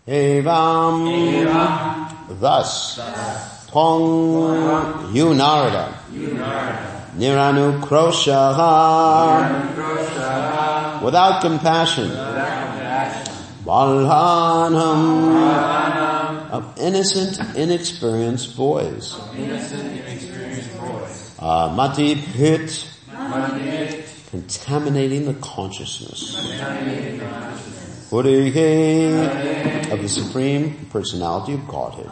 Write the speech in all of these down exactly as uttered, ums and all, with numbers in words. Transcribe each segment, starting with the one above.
Evam, Evam. Thus, Thus. Twang, you Narada, You Narada. Niranu Kroshaha, without compassion, Balhanam, of innocent, inexperienced boys, uh, Mati Pit, contaminating the consciousness, Purihe, of the Supreme Personality of Godhead,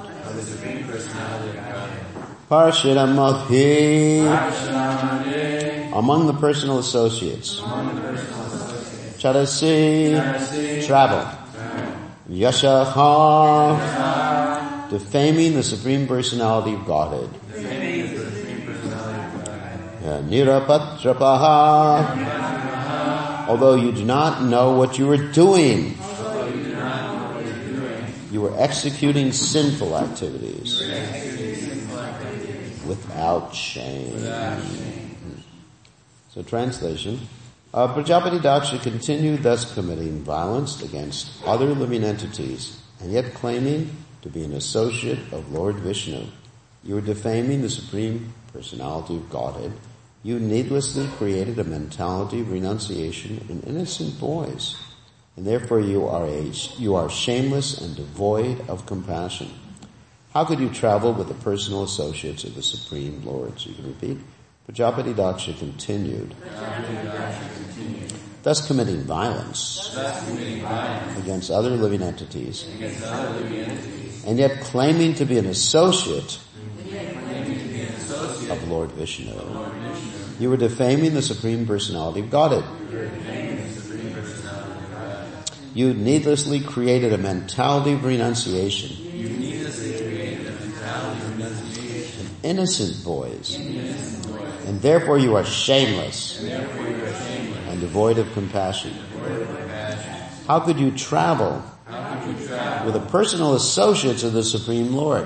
Parashiramadhi, among the personal associates, Charasi, travel, Yashaha, defaming the Supreme Personality of Godhead, Nirapatrapaha, although you do not know what you are doing, you are executing sinful activities without shame. So translation, uh, Prajapati Daksha continued thus committing violence against other living entities and yet claiming to be an associate of Lord Vishnu. You are defaming the Supreme Personality of Godhead. You needlessly created a mentality of renunciation in innocent boys, and therefore you are a, you are shameless and devoid of compassion. How could you travel with the personal associates of the Supreme Lord? So you can repeat. Prajapati Daksha continued, thus committing violence, thus committing violence against other living entities, against other living entities, and yet claiming to be an associate associate of Lord Vishnu. of Lord Vishnu. You were defaming the Supreme Personality of Godhead. You needlessly created a mentality of renunciation. You needlessly created a mentality of renunciation. Innocent boys. Innocent boys. And therefore you are shameless. And therefore you are shameless. And devoid of compassion. Devoid of compassion. How could you travel How could you travel with the personal associates of the Supreme Lord?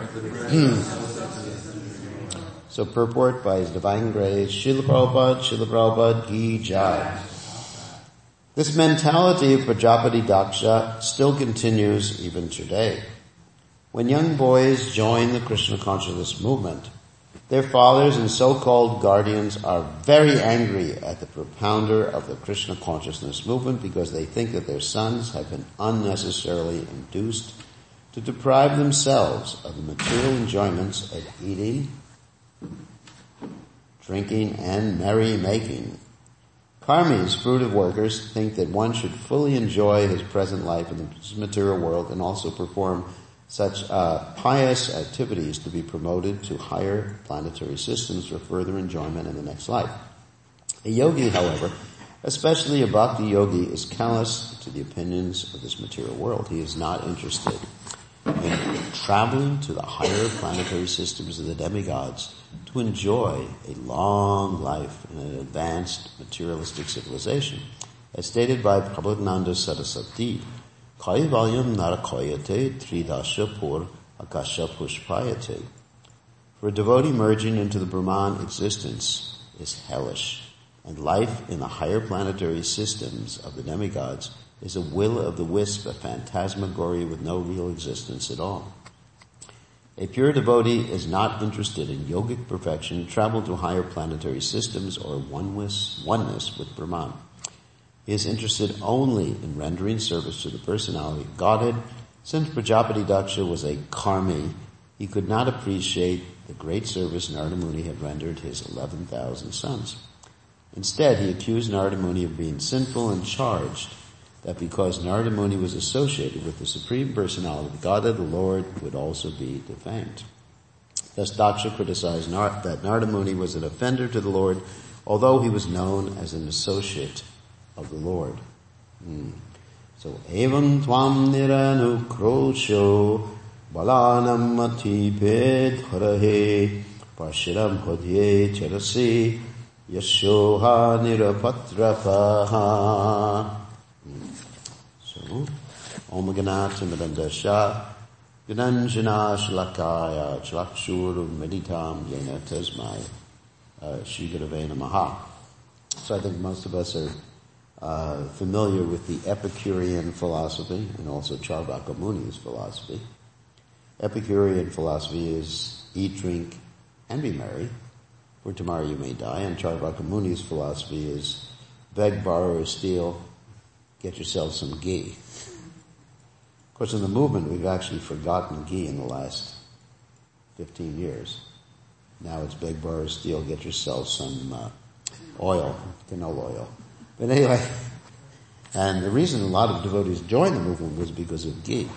So purport by His Divine Grace, Srila Prabhupada, Srila Prabhupada Ki Jai. This mentality of Prajapati Daksha still continues even today. When young boys join the Krishna consciousness movement, their fathers and so-called guardians are very angry at the propounder of the Krishna consciousness movement because they think that their sons have been unnecessarily induced to deprive themselves of the material enjoyments of eating, drinking, and merry-making. Karmis, fruitive workers, think that one should fully enjoy his present life in the material world and also perform such uh, pious activities to be promoted to higher planetary systems for further enjoyment in the next life. A yogi, however, especially a bhakti yogi, is callous to the opinions of this material world. He is not interested in traveling to the higher planetary systems of the demigods to enjoy a long life in an advanced materialistic civilization. As stated by Prabhupada Saraswati, Kaivalyam narakoyate tridasha pur akasha pushpayate. For a devotee merging into the Brahman existence is hellish, and life in the higher planetary systems of the demigods is a will-o'-the-wisp, a phantasmagoria with no real existence at all. A pure devotee is not interested in yogic perfection, travel to higher planetary systems, or oneness, oneness with Brahman. He is interested only in rendering service to the personality of Godhead. Since Prajapati Daksha was a karmi, he could not appreciate the great service Narada Muni had rendered his eleven thousand sons. Instead, he accused Narada Muni of being sinful and charged that because Narada Muni was associated with the Supreme Personality of Godhead, the Lord would also be defamed. Thus Daksha criticized Nar- that Narada Muni was an offender to the Lord, although he was known as an associate of the Lord. Hmm. So, evam tvam niranukrosho balanam matiped harahe pashiram hodye charasi yashoha nirapatrapaha. Om Ganata Madandasha Gananjana Shlakaya Chlakshur Meditam Yena Tasmai Shri Gurave Namaha. So I think most of us are uh, familiar with the Epicurean philosophy and also Charvaka Muni's philosophy. Epicurean philosophy is eat, drink, and be merry, for tomorrow you may die. And Charvaka Muni's philosophy is beg, borrow, or steal, get yourself some ghee. Of course, in the movement, we've actually forgotten ghee in the last fifteen years. Now it's beg, borrow, steal, get yourself some uh, oil, canola oil. But anyway, and the reason a lot of devotees joined the movement was because of ghee.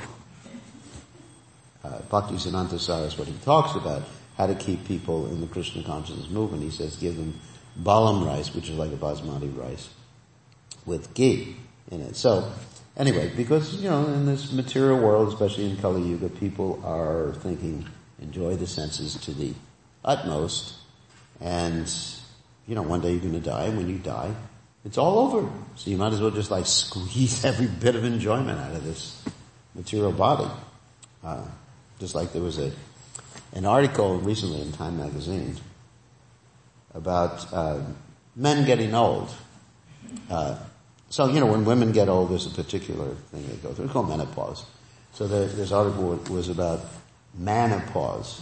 Uh, Bhaktisiddhanta Saraswati, what he talks about, how to keep people in the Krishna consciousness movement. He says give them balam rice, which is like a basmati rice, with ghee in it. So, anyway, because, you know, in this material world, especially in Kali Yuga, people are thinking, enjoy the senses to the utmost, and, you know, one day you're going to die, and when you die, it's all over. So you might as well just like squeeze every bit of enjoyment out of this material body. Uh, just like there was a an article recently in Time magazine about uh, men getting old. Uh, so, you know, when women get old, there's a particular thing they go through. It's called menopause. So there, this article was about manopause.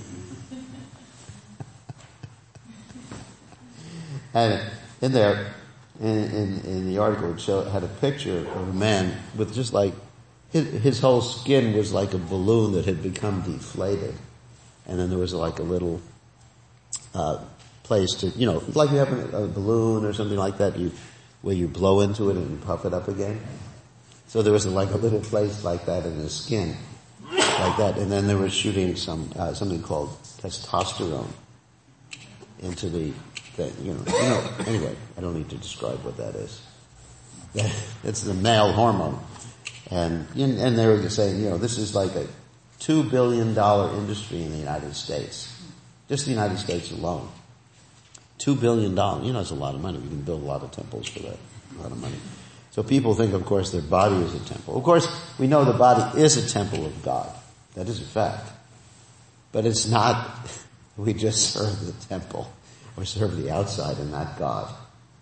And in there, in, in, in the article, it showed, had a picture of a man with just like, his, his whole skin was like a balloon that had become deflated. And then there was like a little uh place to, you know, like you have a, a balloon or something like that, you where you blow into it and you puff it up again. So there was a, like a little place like that in his skin, like that. And then they were shooting some uh, something called testosterone into the thing, you know. You know. Anyway, I don't need to describe what that is. It's the male hormone, and and they were saying, you know, this is like a two billion dollar industry in the United States. Just the United States alone. Two billion dollars. You know, it's a lot of money. You can build a lot of temples for that. A lot of money. So people think, of course, their body is a temple. Of course, we know the body is a temple of God. That is a fact. But it's not, we just serve the temple. Or serve the outside and not God.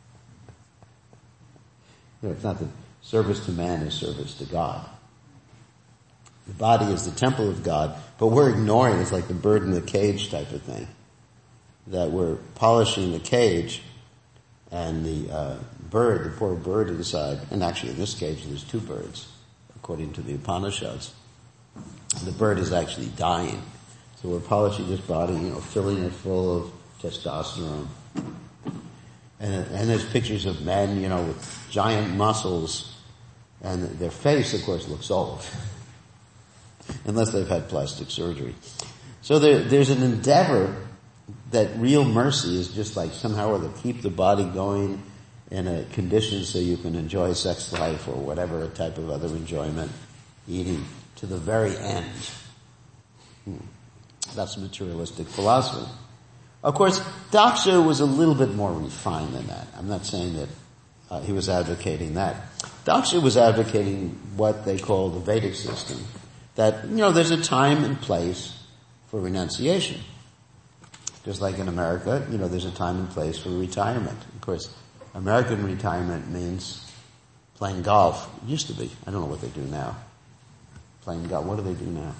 You know, it's not that service to man is service to God. The body is the temple of God, but we're ignoring it. It's like the bird in the cage type of thing. That we're polishing the cage, and the uh, bird, the poor bird inside, and actually in this cage there's two birds, according to the Upanishads. The bird is actually dying. So we're polishing this body, you know, filling it full of testosterone. And, and there's pictures of men, you know, with giant muscles, and their face, of course, looks old. Unless they've had plastic surgery. So there, there's an endeavor that real mercy is just like somehow or to keep the body going in a condition so you can enjoy sex life or whatever type of other enjoyment, eating, to the very end. Hmm. That's materialistic philosophy. Of course, Daksha was a little bit more refined than that. I'm not saying that uh, he was advocating that. Daksha was advocating what they call the Vedic system. That, you know, there's a time and place for renunciation. Just like in America, you know, there's a time and place for retirement. Of course, American retirement means playing golf. It used to be. I don't know what they do now. Playing golf. What do they do now?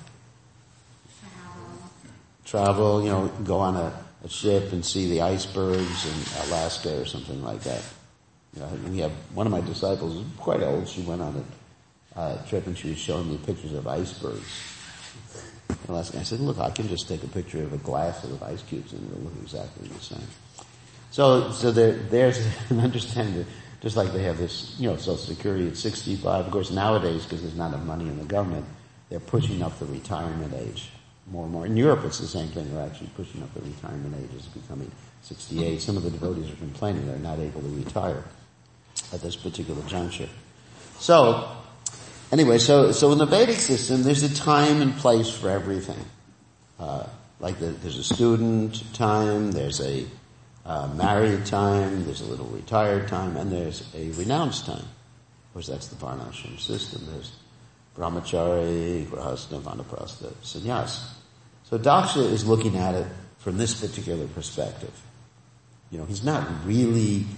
Travel. Travel, you know, go on a, a ship and see the icebergs in Alaska or something like that. You know, we have, one of my disciples, quite old, she went on a Uh, trip and she was showing me pictures of icebergs. And last night I said, look, I can just take a picture of a glass with ice cubes and it'll look exactly the same. So, so there, there's an understanding that just like they have this, you know, Social Security at sixty-five, of course nowadays, because there's not enough money in the government, they're pushing up the retirement age more and more. In Europe it's the same thing, they're actually pushing up the retirement age. It's becoming sixty-eight. Some of the devotees are complaining they're not able to retire at this particular juncture. So, Anyway, so so in the Vedic system, there's a time and place for everything. Uh, like the, there's a student time, there's a uh, married time, there's a little retired time, and there's a renounced time. Of course, that's the Varnashram system. There's brahmachari, grahastha, vanaprastha, sannyas. So Daksha is looking at it from this particular perspective. You know, he's not really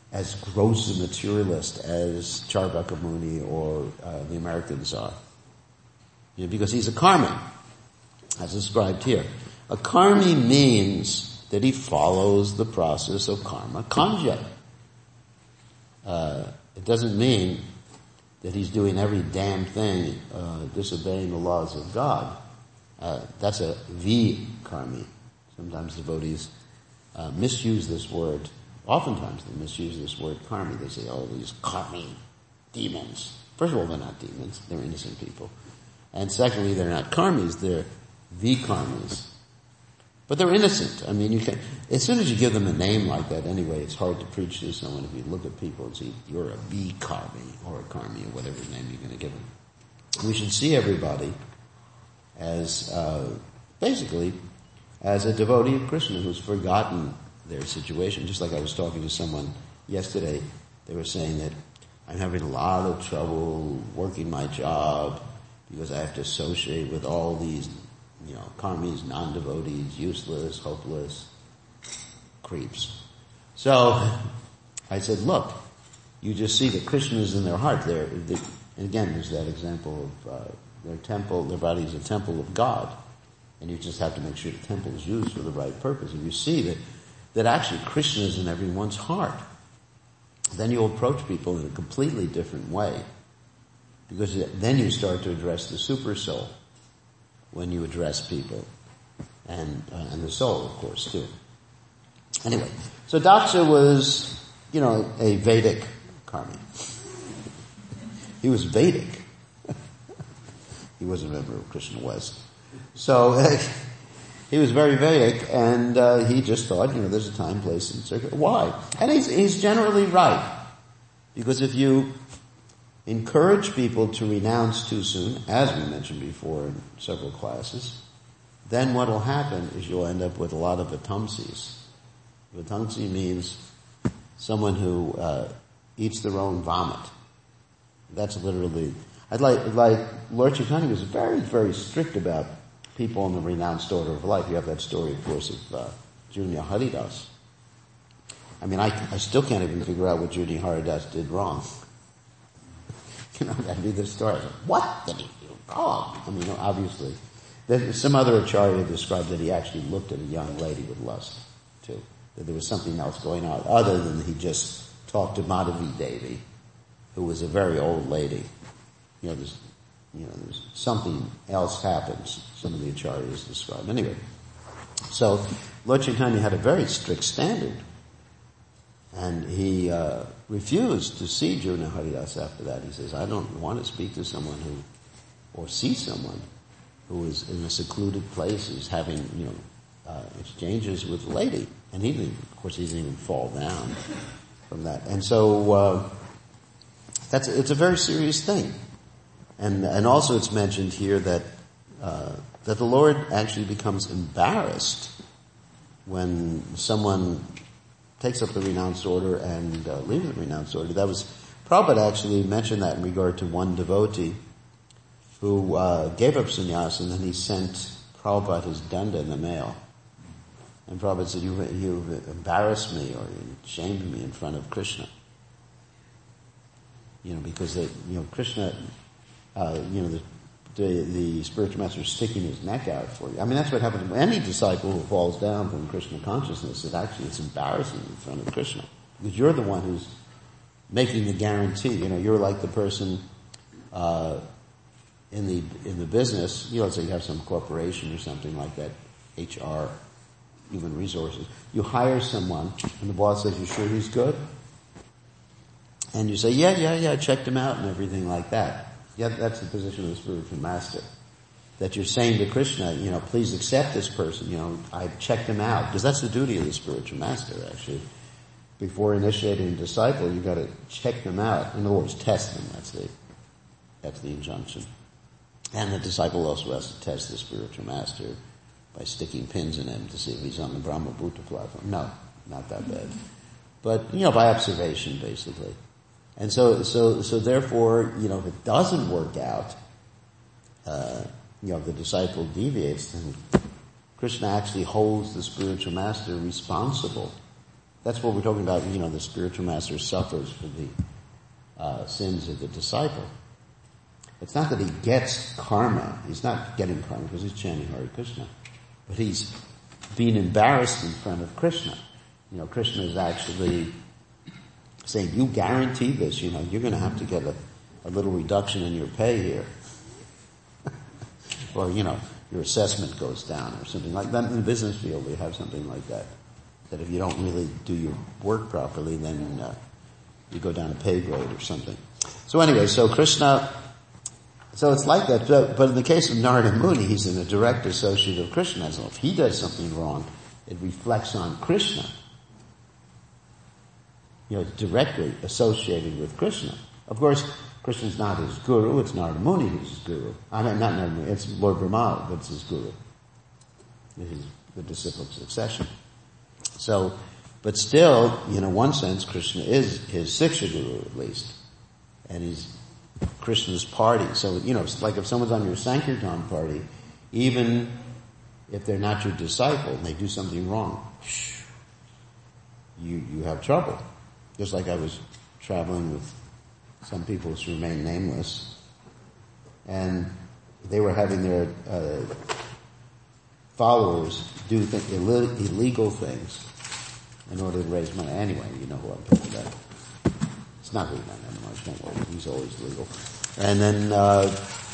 as gross a materialist as Charvaka Muni or uh, the Americans are. You know, because he's a karmi, as described here. A karmi means that he follows the process of karma kanja. Uh, it doesn't mean that he's doing every damn thing, uh, disobeying the laws of God. Uh, that's a V-karmi. Sometimes devotees uh, misuse this word. Oftentimes they misuse this word karmi. They say, oh, these karmi demons. First of all, they're not demons. They're innocent people. And secondly, they're not karmis. They're V-karmis. But they're innocent. I mean, you can, as soon as you give them a name like that anyway, it's hard to preach to someone if you look at people and see, you're a V-karmi or a karmi or whatever name you're going to give them. We should see everybody as, uh, basically, as a devotee of Krishna who's forgotten their situation. Just like I was talking to someone yesterday, they were saying that I'm having a lot of trouble working my job because I have to associate with all these, you know, karmis, non-devotees, useless, hopeless creeps. So I said, look, you just see that Krishna is in their heart. They're, they, and again, there's that example of uh, their temple, their body is a temple of God. And you just have to make sure the temple is used for the right purpose. If you see that, that actually Krishna is in everyone's heart, then you approach people in a completely different way. Because then you start to address the super soul when you address people. And, uh, and the soul, of course, too. Anyway, so Daksha was, you know, a Vedic karmi. He was Vedic. He wasn't a member of Krishna West. So, uh, he was very Vedic, and uh, he just thought, you know, there's a time, place, and circuit. Why? And he's, he's generally right. Because if you encourage people to renounce too soon, as we mentioned before in several classes, then what will happen is you'll end up with a lot of vatamsis. Vatamsi means someone who uh, eats their own vomit. That's literally... I'd like, like, Lord Chaitanya was very, very strict about people in the renounced order of life. You have that story, of course, of uh, Junior Haridas. I mean, I, I still can't even figure out what Junior Haridas did wrong. You know, that'd be the story. Like, what did he do wrong? I mean, obviously. There's some other acharya described that he actually looked at a young lady with lust, too. That there was something else going on, other than he just talked to Madhavi Devi, who was a very old lady. You know, there's, you know, there's something else happens, some of the acharyas describe. Anyway, so Lord Chaitanya had a very strict standard. And he uh, refused to see Junior Haridas after that. He says, I don't want to speak to someone who, or see someone who is in a secluded place, who's having, you know, uh, exchanges with a lady. And he didn't, of course, he didn't even fall down from that. And so, uh, that's, it's a very serious thing. And, and also it's mentioned here that, uh, that the Lord actually becomes embarrassed when someone takes up the renounced order and uh, leaves the renounced order. That was, Prabhupada actually mentioned that in regard to one devotee who uh, gave up sannyas, and then he sent Prabhupada his danda in the mail. And Prabhupada said, you, you embarrassed me or you shamed me in front of Krishna. You know, because they, you know, Krishna, uh, you know, the, the, the spiritual master is sticking his neck out for you. I mean, that's what happens to any disciple who falls down from Krishna consciousness. It actually, it's embarrassing in front of Krishna. Because you're the one who's making the guarantee. You know, you're like the person, uh, in the, in the business, you know, let's say you have some corporation or something like that, H R, human resources. You hire someone, and the boss says, you sure he's good? And you say, yeah, yeah, yeah, I checked him out and everything like that. Yeah, that's the position of the spiritual master. That you're saying to Krishna, you know, please accept this person, you know, I checked him out. Because that's the duty of the spiritual master, actually. Before initiating a disciple, you've got to check them out. In other words, test them. That's the, that's the injunction. And the disciple also has to test the spiritual master by sticking pins in him to see if he's on the Brahma Bhuta platform. No, not that bad. But, you know, by observation, basically. And so, so, so therefore, you know, if it doesn't work out, uh, you know, the disciple deviates, then Krishna actually holds the spiritual master responsible That's what we're talking about, you know, the spiritual master suffers for the uh, sins of the disciple. It's not that he gets karma. He's not getting karma because he's chanting Hare Krishna. But he's being embarrassed in front of Krishna. You know, Krishna is actually saying, you guarantee this, you know, you're going to have to get a, a little reduction in your pay here. Or, you know, your assessment goes down or something like that. In the business field, we have something like that. That if you don't really do your work properly, then uh, you go down a pay grade or something. So anyway, so Krishna... So it's like that, but in the case of Narada Muni, he's in a direct associate of Krishna. So if he does something wrong, it reflects on Krishna. You know, directly associated with Krishna. Of course, Krishna's not his guru, it's Narada Muni who's his guru. I mean, not Narada Muni, it's Lord Brahma that's his guru. He's the disciplic succession. So, but still, you know, in one sense, Krishna is his Siksha guru at least. And he's Krishna's party. So, you know, it's like if someone's on your Sankirtan party, even if they're not your disciple and they do something wrong, you, you have trouble. Just like I was traveling with some people who remain nameless, and they were having their uh, followers do th- Ill- illegal things in order to raise money. Anyway, you know who I'm talking about. It's not really that much, don't worry. He's always legal. And then uh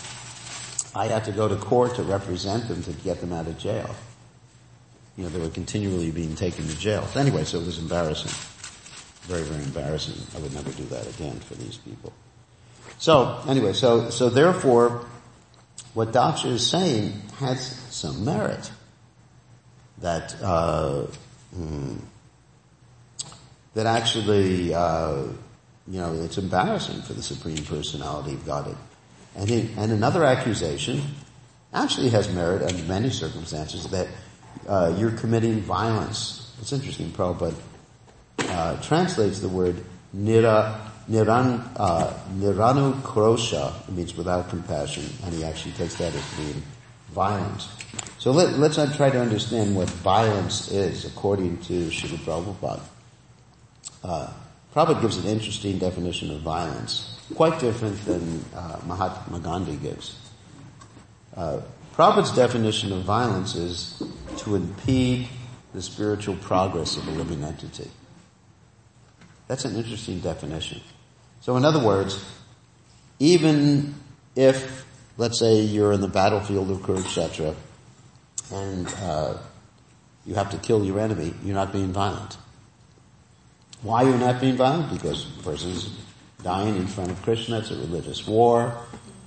I had to go to court to represent them to get them out of jail. You know, they were continually being taken to jail. Anyway, so it was embarrassing. Very, very embarrassing. I would never do that again for these people. So, anyway, so so therefore, what Daksha is saying has some merit. That, uh, hmm, that actually, uh, you know, it's embarrassing for the Supreme Personality of Godhead. And, he, and another accusation actually has merit under many circumstances, that uh, you're committing violence. It's interesting, Prabhupada uh, translates the word nira, niran, uh, niranu krosha, it means without compassion, and he actually takes that as being violence. So let, let's not try to understand what violence is according to Srila Prabhupada. Uh, Prabhupada gives an interesting definition of violence, quite different than uh, Mahatma Gandhi gives. Uh, Prabhupada's definition of violence is to impede the spiritual progress of a living entity. That's an interesting definition. So in other words, even if, let's say you're in the battlefield of Kurukshetra and uh, you have to kill your enemy, you're not being violent. Why you're not being violent? Because the person's dying in front of Krishna, it's a religious war,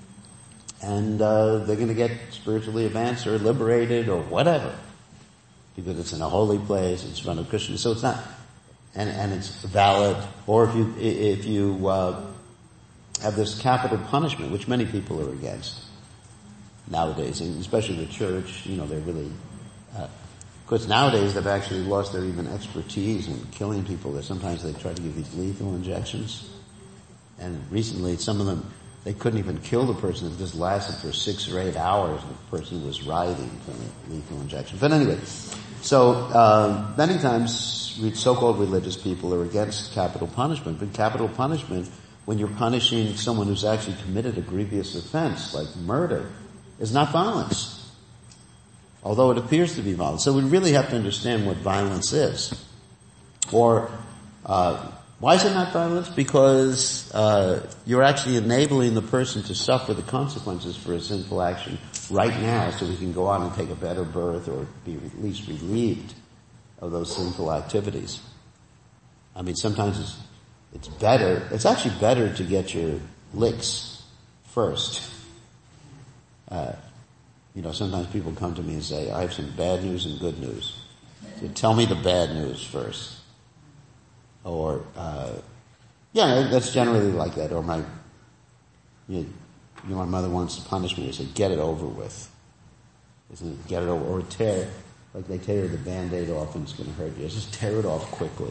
and uh, they're going to get spiritually advanced or liberated or whatever, because it's in a holy place, it's in front of Krishna. So it's not, and and it's valid. Or if you if you uh, have this capital punishment, which many people are against nowadays, and especially the church, you know, they're really. Uh, Because nowadays they've actually lost their even expertise in killing people. That sometimes they try to give these lethal injections. And recently some of them, they couldn't even kill the person. It just lasted for six or eight hours. The person was writhing from the lethal injection. But anyway, so uh, many times so-called religious people are against capital punishment. But capital punishment, when you're punishing someone who's actually committed a grievous offense, like murder, is not violence. Although it appears to be violence. So we really have to understand what violence is. Or, uh, why is it not violence? Because, uh, you're actually enabling the person to suffer the consequences for a sinful action right now so he can go on and take a better birth or be at least relieved of those sinful activities. I mean, sometimes it's, it's better, it's actually better to get your licks first. Uh, You know, sometimes people come to me and say, I have some bad news and good news. So tell me the bad news first. Or, uh, yeah, that's generally like that. Or my, you know, my mother wants to punish me. I say, get it over with. Isn't it, get it over, or tear, like they tear the Band-Aid off and it's going to hurt you. Just tear it off quickly.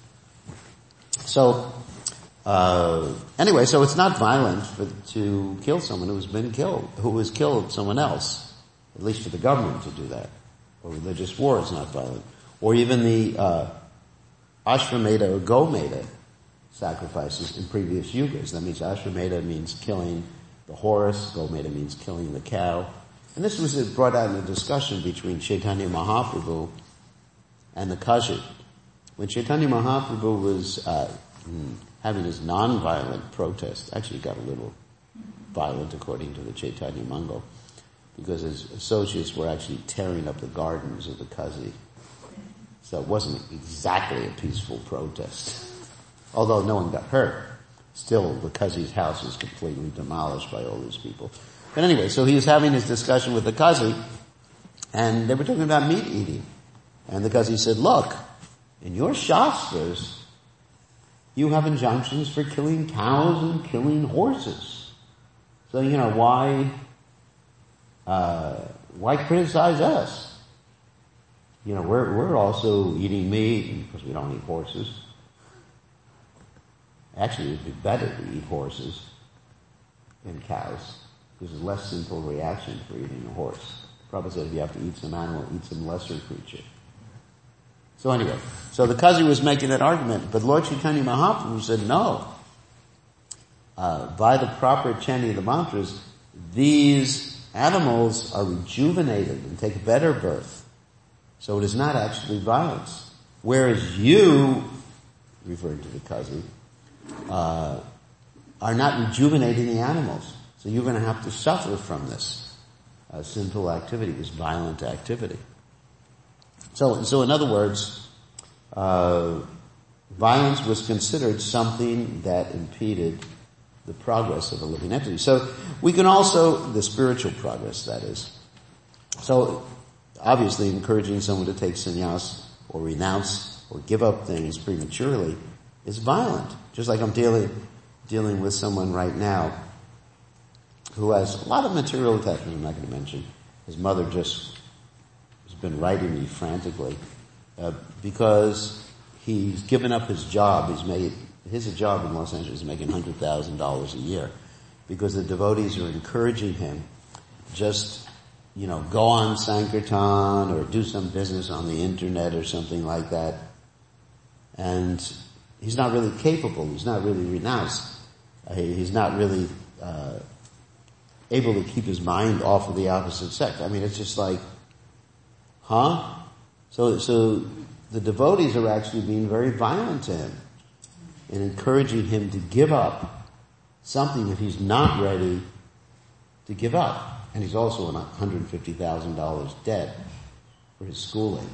So, uh, anyway, so it's not violent for, to kill someone who's been killed, who has killed someone else. At least for the government to do that. Or religious war is not violent. Or even the, uh, Ashvamedha or Gomedha sacrifices in previous yugas. That means Ashvamedha means killing the horse, Gomedha means killing the cow. And this was brought out in a discussion between Chaitanya Mahaprabhu and the Kazi. When Chaitanya Mahaprabhu was uh, having his non-violent protest, actually got a little violent according to the Chaitanya Mangal, because his associates were actually tearing up the gardens of the Kazi. So it wasn't exactly a peaceful protest. Although no one got hurt, still the Kazi's house was completely demolished by all these people. But anyway, so he was having his discussion with the Kazi, and they were talking about meat eating. And the Kazi said, look, in your Shastras, you have injunctions for killing cows and killing horses. So, you know, why, uh, why criticize us? You know, we're, we're also eating meat because we don't eat horses. Actually, it would be better to eat horses than cows, because there's less sinful reaction for eating a horse. Prabhupada said if you have to eat some animal, eat some lesser creature. So anyway, so the Kazi was making that argument, but Lord Chaitanya Mahaprabhu said no. Uh, by the proper chanting of the mantras, these animals are rejuvenated and take a better birth. So it is not actually violence. Whereas you, referring to the Kazi, uh, are not rejuvenating the animals. So you're going to have to suffer from this uh, sinful activity, this violent activity. So, so in other words, uh, violence was considered something that impeded the progress of a living entity. So we can also, the spiritual progress, that is. So obviously encouraging someone to take sannyas or renounce or give up things prematurely is violent. Just like I'm dealing, dealing with someone right now who has a lot of material attachment. I'm not going to mention. His mother just has been writing me frantically uh, because he's given up his job. He's made his job in Los Angeles is making one hundred thousand dollars a year because the devotees are encouraging him just, you know, go on Sankirtan or do some business on the internet or something like that. And he's not really capable. He's not really renounced. Uh, he's not really uh, able to keep his mind off of the opposite sex. I mean, it's just like, huh? So, so the devotees are actually being very violent to him and encouraging him to give up something that he's not ready to give up. And he's also in one hundred fifty thousand dollars debt for his schooling.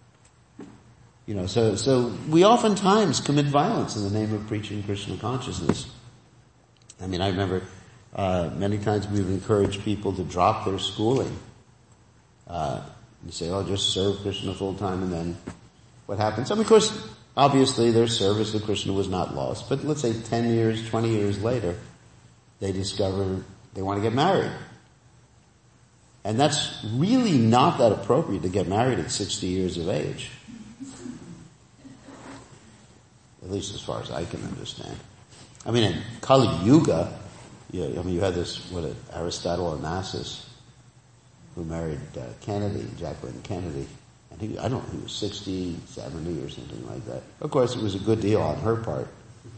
You know, so, so we oftentimes commit violence in the name of preaching Krishna consciousness. I mean, I remember, uh, many times we've encouraged people to drop their schooling. Uh, you say, oh, just serve Krishna full time, and then what happens? I mean, of course, obviously their service to Krishna was not lost, but let's say ten years, twenty years later, they discover they want to get married. And that's really not that appropriate to get married at sixty years of age. At least as far as I can understand. I mean, in Kali Yuga, you, I mean, you had this, what, Aristotle Onassis, who married uh, Kennedy, Jacqueline Kennedy. And he, I don't know, he was sixty, seventy or something like that. Of course, it was a good deal on her part.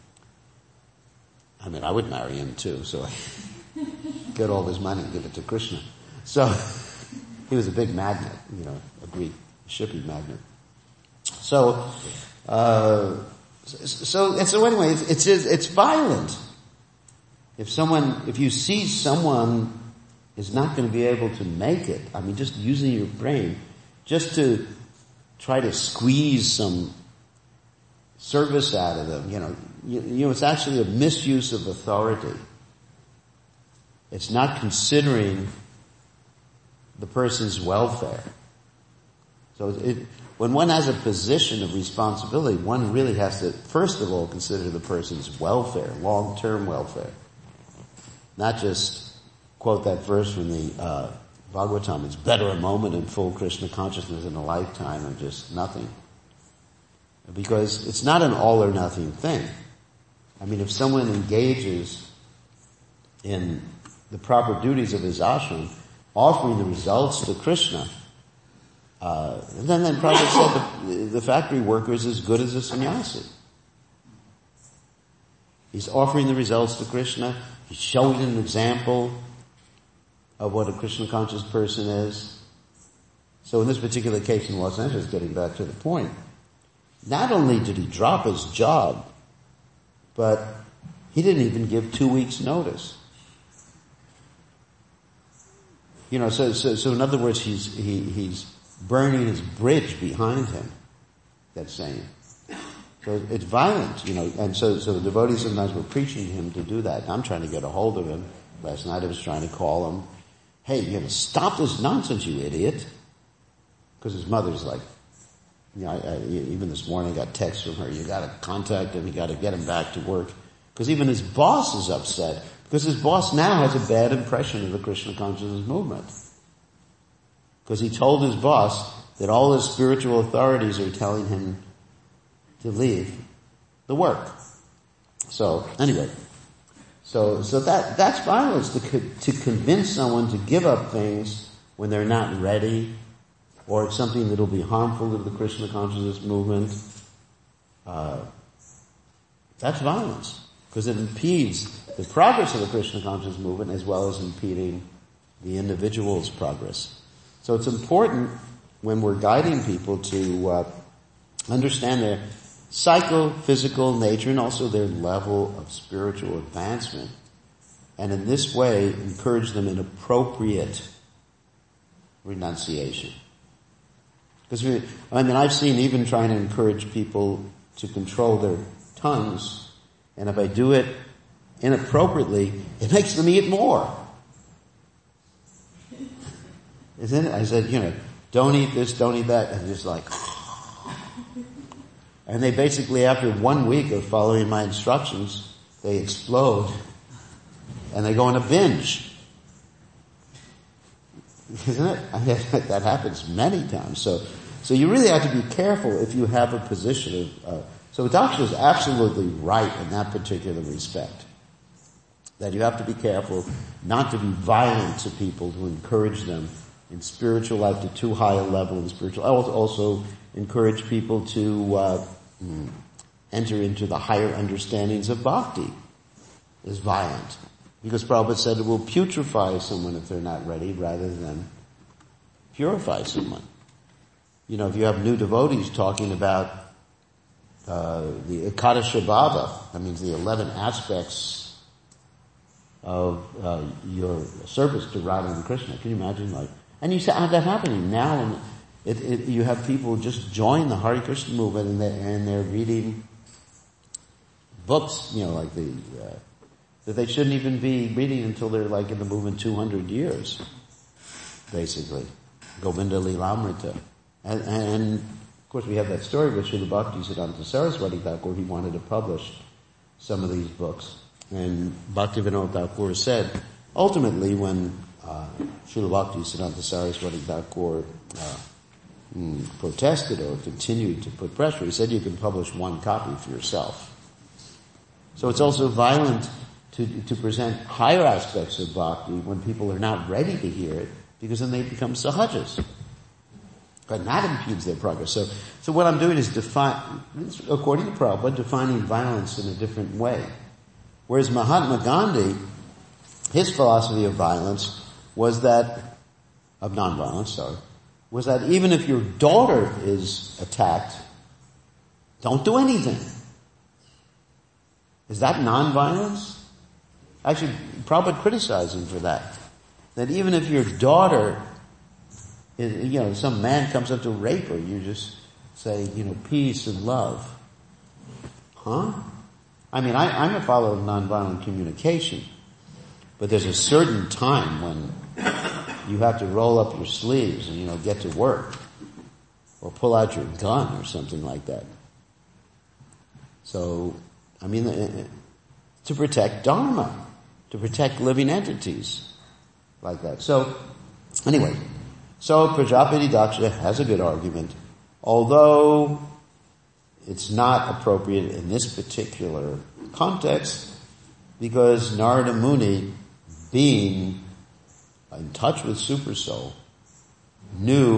I mean, I would marry him too, so I get all his money and give it to Krishna. So, he was a big magnet, you know, a Greek shipping magnet. So, uh, so, and so anyway, it's, it's, it's violent. If someone, if you see someone is not going to be able to make it, I mean, just using your brain, just to try to squeeze some service out of them, you know, you, you know, it's actually a misuse of authority. It's not considering the person's welfare. So it, when one has a position of responsibility, one really has to, first of all, consider the person's welfare, long-term welfare. Not just quote that verse from the uh, Bhagavatam, it's better a moment in full Krishna consciousness than a lifetime of just nothing. Because it's not an all or nothing thing. I mean, if someone engages in the proper duties of his ashram, offering the results to Krishna, Uh, and then, then Prabhupada said the, the factory worker is as good as a sannyasi. He's offering the results to Krishna. He's showing an example of what a Krishna conscious person is. So in this particular case in Los Angeles, getting back to the point, not only did he drop his job, but he didn't even give two weeks notice. You know, so, so, so in other words, he's, he, he's burning his bridge behind him. That's saying. So it's violent, you know, and so, so the devotees sometimes were preaching to him to do that. I'm trying to get a hold of him. Last night I was trying to call him. Hey, you know, stop this nonsense, you idiot. Because his mother's like, you know, I, I, even this morning I got texts from her, you gotta contact him, you gotta get him back to work. Because even his boss is upset. Because his boss now has a bad impression of the Krishna consciousness movement. Because he told his boss that all his spiritual authorities are telling him to leave the work. So, anyway. So, so that, that's violence, to, to convince someone to give up things when they're not ready, or it's something that'll be harmful to the Krishna consciousness movement. Uh, that's violence. Because it impedes the progress of the Krishna consciousness movement as well as impeding the individual's progress. So it's important when we're guiding people to uh, understand their psychophysical nature and also their level of spiritual advancement. And in this way, encourage them in appropriate renunciation. Because, we, I mean, I've seen even trying to encourage people to control their tongues, and if I do it inappropriately, it makes them eat more. Isn't it? I said, you know, don't eat this, don't eat that, and just like, and they basically, after one week of following my instructions, they explode, and they go on a binge. Isn't it? That happens many times. So, so you really have to be careful if you have a position of, uh, so Daksha is absolutely right in that particular respect. That you have to be careful not to be violent to people, to encourage them in spiritual life to too high a level in spiritual. I will also encourage people to uh, enter into the higher understandings of bhakti. Is violent. Because Prabhupada said it will putrefy someone if they're not ready rather than purify someone. You know, if you have new devotees talking about uh, the Ekadasha Bhava, that means the eleven aspects of uh, your service to Radha and Krishna. Can you imagine? Like, and you say, how that happening now? And it, it, you have people just join the Hare Krishna movement and they're, and they're reading books, you know, like the uh, that they shouldn't even be reading until they're like in the movement two hundred years, basically. Govinda Lilamrita. And, and of course we have that story with Srila Bhaktisiddhanta Saraswati Thakur. He wanted to publish some of these books. And Bhaktivinoda Thakur said, ultimately when uh, Srila Bhaktisiddhanta Saraswati Thakur uh, mm, protested or continued to put pressure, he said you can publish one copy for yourself. So it's also violent to, to present higher aspects of bhakti when people are not ready to hear it, because then they become sahajas. And that impedes their progress. So, so what I'm doing is define, according to Prabhupada, defining violence in a different way. Whereas Mahatma Gandhi, his philosophy of violence was that, of nonviolence, sorry, was that even if your daughter is attacked, don't do anything. Is that nonviolence? Actually, Prabhupada criticized him for that. That even if your daughter, is, you know, some man comes up to rape her, you just say, you know, peace and love. Huh? I mean, I, I'm a follower of nonviolent communication, but there's a certain time when you have to roll up your sleeves and, you know, get to work, or pull out your gun or something like that. So, I mean, uh, to protect Dharma, to protect living entities like that. So, anyway, so Prajapati Daksha has a good argument, although it's not appropriate in this particular context, because Narada Muni, being in touch with Super Soul, knew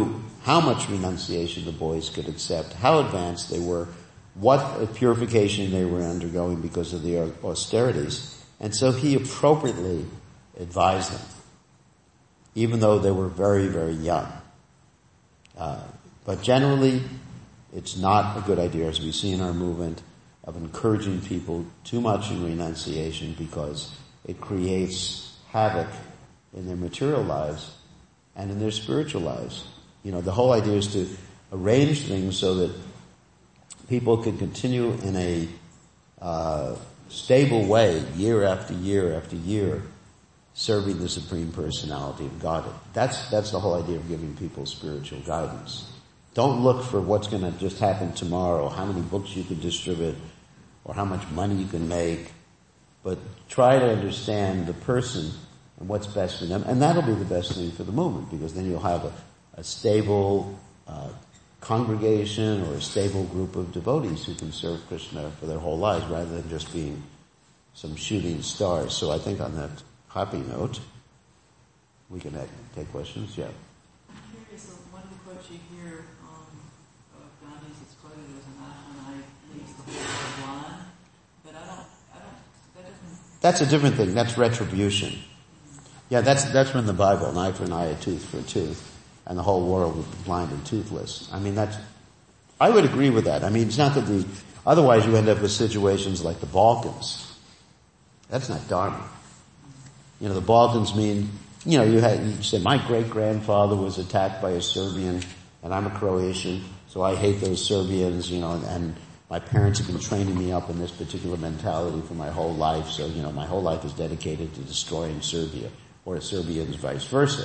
how much renunciation the boys could accept, how advanced they were, what purification they were undergoing because of the austerities. And so he appropriately advised them, even though they were very, very young. Uh, but generally, it's not a good idea, as we see in our movement, of encouraging people too much in renunciation, because it creates havoc in their material lives and in their spiritual lives. You know, the whole idea is to arrange things so that people can continue in a uh, stable way, year after year after year, serving the Supreme Personality of God. That's that's the whole idea of giving people spiritual guidance. Don't look for what's going to just happen tomorrow, how many books you can distribute, or how much money you can make, but try to understand the person and what's best for them, and that'll be the best thing for the movement, because then you'll have a, a stable uh, congregation or a stable group of devotees who can serve Krishna for their whole lives, rather than just being some shooting stars. So I think on that happy note, we can have, take questions. Yeah. I'm curious, so one of the quotes you hear um, of Gandhi's is quoted as an eye for an eye leaves the whole world blind, but I don't, I don't, that doesn't... That's a different thing. That's retribution. Yeah, that's that's when the Bible, an eye for an eye, a tooth for a tooth, and the whole world would be blind and toothless. I mean, that's, I would agree with that. I mean, it's not that the, otherwise you end up with situations like the Balkans. That's not Dharma. You know, the Balkans mean, you know, you had, you say, my great-grandfather was attacked by a Serbian, and I'm a Croatian, so I hate those Serbians, you know, and, and my parents have been training me up in this particular mentality for my whole life, so, you know, my whole life is dedicated to destroying Serbia, or Serbians vice versa.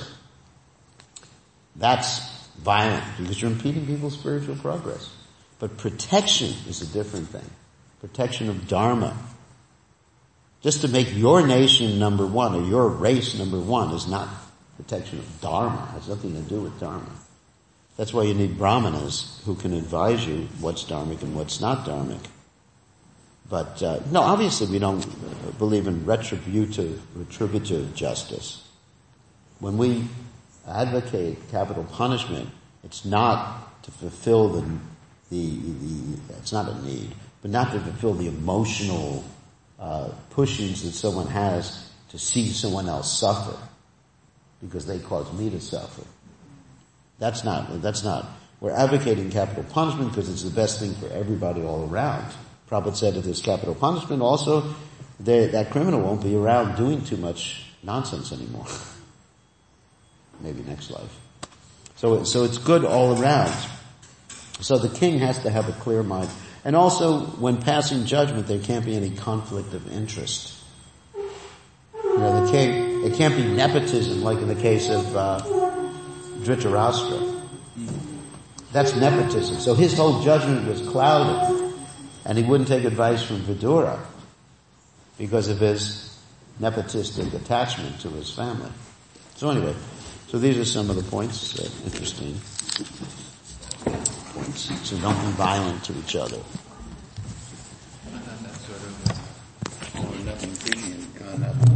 That's violent, because you're impeding people's spiritual progress. But protection is a different thing. Protection of Dharma. Just to make your nation number one, or your race number one, is not protection of Dharma. It has nothing to do with Dharma. That's why you need brahmanas who can advise you what's dharmic and what's not dharmic. But, uh, no, obviously we don't believe in retributive, retributive justice. When we advocate capital punishment, it's not to fulfill the, the, the, it's not a need, but not to fulfill the emotional, uh, pushings that someone has to see someone else suffer because they caused me to suffer. That's not, that's not, we're advocating capital punishment because it's the best thing for everybody all around. Prabhupada said if there's capital punishment, also they, that criminal won't be around doing too much nonsense anymore. Maybe next life. So, so it's good all around. So the king has to have a clear mind. And also, when passing judgment, there can't be any conflict of interest. You know, the king, it can't be nepotism like in the case of, uh, Dhritarashtra. That's nepotism. So his whole judgment was clouded. And he wouldn't take advice from Vidura because of his nepotistic attachment to his family. So anyway, so these are some of the points, uh, interesting points. So don't be violent to each other.